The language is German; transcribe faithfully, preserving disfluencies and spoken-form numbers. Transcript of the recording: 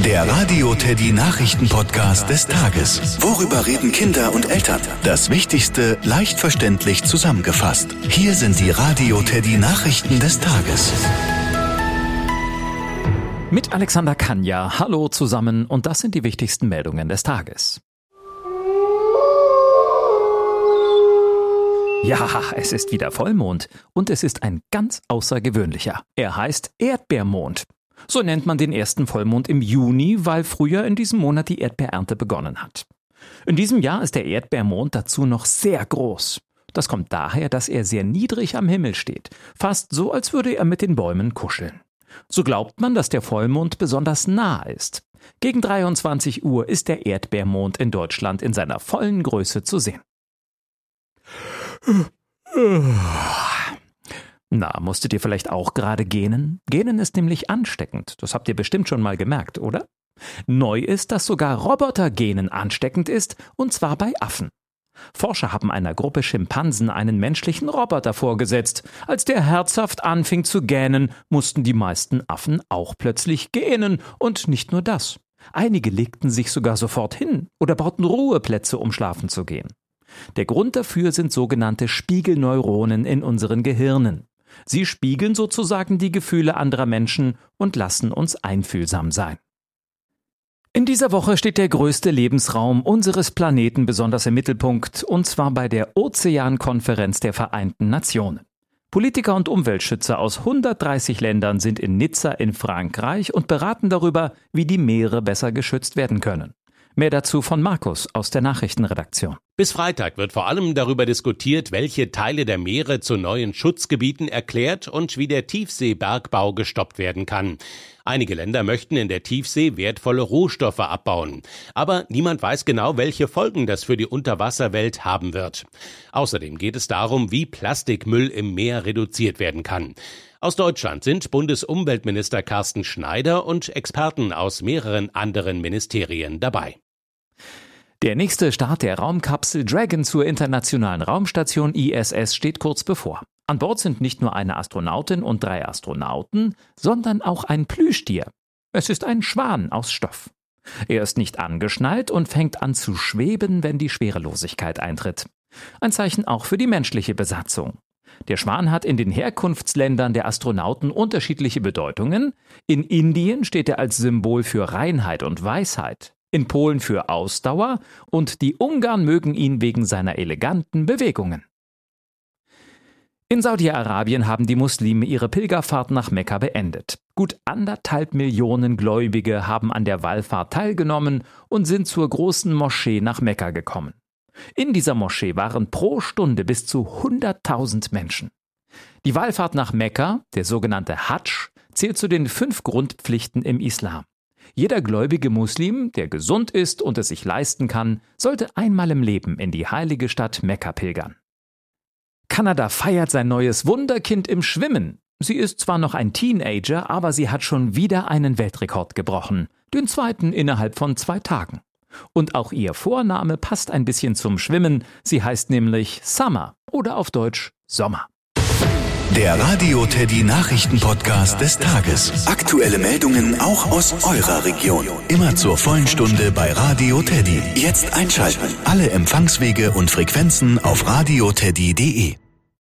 Der Radio Teddy Nachrichten-Podcast des Tages. Worüber reden Kinder und Eltern? Das Wichtigste leicht verständlich zusammengefasst. Hier sind die Radio Teddy Nachrichten des Tages. Mit Alexander Kanja. Hallo zusammen und das sind die wichtigsten Meldungen des Tages. Ja, es ist wieder Vollmond und es ist ein ganz außergewöhnlicher. Er heißt Erdbeermond. So nennt man den ersten Vollmond im Juni, weil früher in diesem Monat die Erdbeerernte begonnen hat. In diesem Jahr ist der Erdbeermond dazu noch sehr groß. Das kommt daher, dass er sehr niedrig am Himmel steht, fast so, als würde er mit den Bäumen kuscheln. So glaubt man, dass der Vollmond besonders nah ist. Gegen dreiundzwanzig Uhr ist der Erdbeermond in Deutschland in seiner vollen Größe zu sehen. Na, musstet ihr vielleicht auch gerade gähnen? Gähnen ist nämlich ansteckend. Das habt ihr bestimmt schon mal gemerkt, oder? Neu ist, dass sogar Robotergähnen ansteckend ist, und zwar bei Affen. Forscher haben einer Gruppe Schimpansen einen menschlichen Roboter vorgesetzt. Als der herzhaft anfing zu gähnen, mussten die meisten Affen auch plötzlich gähnen. Und nicht nur das. Einige legten sich sogar sofort hin oder bauten Ruheplätze, um schlafen zu gehen. Der Grund dafür sind sogenannte Spiegelneuronen in unseren Gehirnen. Sie spiegeln sozusagen die Gefühle anderer Menschen und lassen uns einfühlsam sein. In dieser Woche steht der größte Lebensraum unseres Planeten besonders im Mittelpunkt, und zwar bei der Ozeankonferenz der Vereinten Nationen. Politiker und Umweltschützer aus hundertdreißig Ländern sind in Nizza in Frankreich und beraten darüber, wie die Meere besser geschützt werden können. Mehr dazu von Markus aus der Nachrichtenredaktion. Bis Freitag wird vor allem darüber diskutiert, welche Teile der Meere zu neuen Schutzgebieten erklärt und wie der Tiefseebergbau gestoppt werden kann. Einige Länder möchten in der Tiefsee wertvolle Rohstoffe abbauen. Aber niemand weiß genau, welche Folgen das für die Unterwasserwelt haben wird. Außerdem geht es darum, wie Plastikmüll im Meer reduziert werden kann. Aus Deutschland sind Bundesumweltminister Carsten Schneider und Experten aus mehreren anderen Ministerien dabei. Der nächste Start der Raumkapsel Dragon zur internationalen Raumstation I S S steht kurz bevor. An Bord sind nicht nur eine Astronautin und drei Astronauten, sondern auch ein Plüschtier. Es ist ein Schwan aus Stoff. Er ist nicht angeschnallt und fängt an zu schweben, wenn die Schwerelosigkeit eintritt. Ein Zeichen auch für die menschliche Besatzung. Der Schwan hat in den Herkunftsländern der Astronauten unterschiedliche Bedeutungen. In Indien steht er als Symbol für Reinheit und Weisheit, in Polen für Ausdauer und die Ungarn mögen ihn wegen seiner eleganten Bewegungen. In Saudi-Arabien haben die Muslime ihre Pilgerfahrt nach Mekka beendet. Gut anderthalb Millionen Gläubige haben an der Wallfahrt teilgenommen und sind zur großen Moschee nach Mekka gekommen. In dieser Moschee waren pro Stunde bis zu hunderttausend Menschen. Die Wallfahrt nach Mekka, der sogenannte Hadsch, zählt zu den fünf Grundpflichten im Islam. Jeder gläubige Muslim, der gesund ist und es sich leisten kann, sollte einmal im Leben in die heilige Stadt Mekka pilgern. Kanada feiert sein neues Wunderkind im Schwimmen. Sie ist zwar noch ein Teenager, aber sie hat schon wieder einen Weltrekord gebrochen. Den zweiten innerhalb von zwei Tagen. Und auch ihr Vorname passt ein bisschen zum Schwimmen. Sie heißt nämlich Summer oder auf Deutsch Sommer. Der Radio Teddy Nachrichten-Podcast des Tages. Aktuelle Meldungen auch aus eurer Region. Immer zur vollen Stunde bei Radio Teddy. Jetzt einschalten. Alle Empfangswege und Frequenzen auf radioteddy punkt de.